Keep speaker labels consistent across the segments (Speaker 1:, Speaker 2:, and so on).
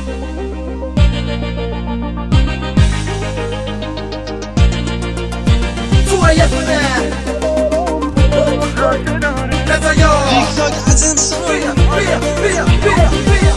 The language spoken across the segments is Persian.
Speaker 1: تو یه خونه رضا یا
Speaker 2: زیگزاگ از امسال
Speaker 1: بیا بیا بیا بیا بیا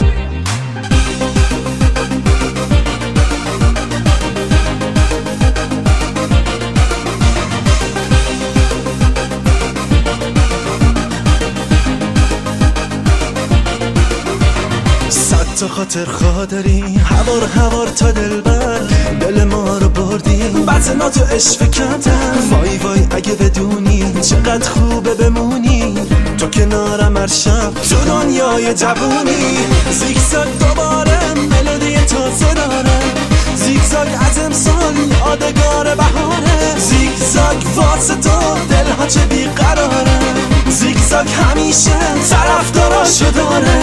Speaker 2: تا خاطر خادری هوار تا دلبر دل ما رو بردی بعضنا تو عشق کردم وای وای اگه بدونی چقدر خوبه بمونی تو کنارم هر شب تو دنیای جوونی زیگزاگ دوباره ملودی تازه داره زیگزاگ از امسال یادگار بهاره زیگزاگ واسه تو دلها چه بیقراره زیگزاگ همیشه طرفداراشو داره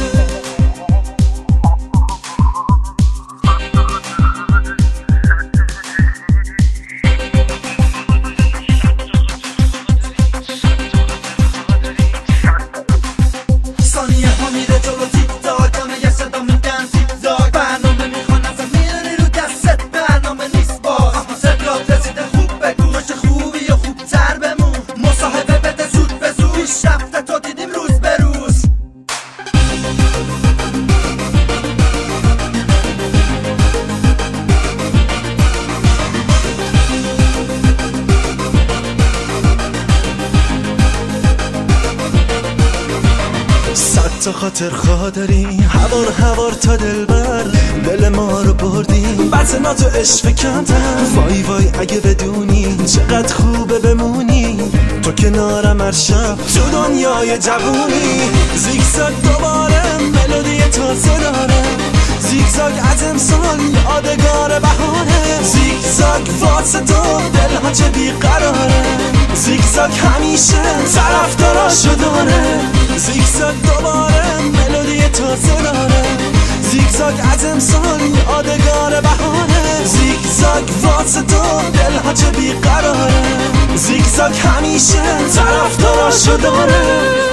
Speaker 2: تا خاطر خادری هوار تا دلبر دل ما رو بردی بعضنا تو عشق کردم وای وای اگه بدونی چقدر خوبه بمونی تو کنارم هر شب تو دنیای جوونی زیگزاگ دوباره ملودی تازه داره زیگزاگ از امسال یادگار بهاره زیگزاگ واسه تو دلها چه بیقراره زیگزاگ همیشه طرفداراشو داره زیگزاگ دوباره ملودی تازه داره زیگزاگ از امسال یادگار بهاره زیگزاگ واسه تو دلها چه بیقراره زیگزاگ همیشه طرفداراشو داره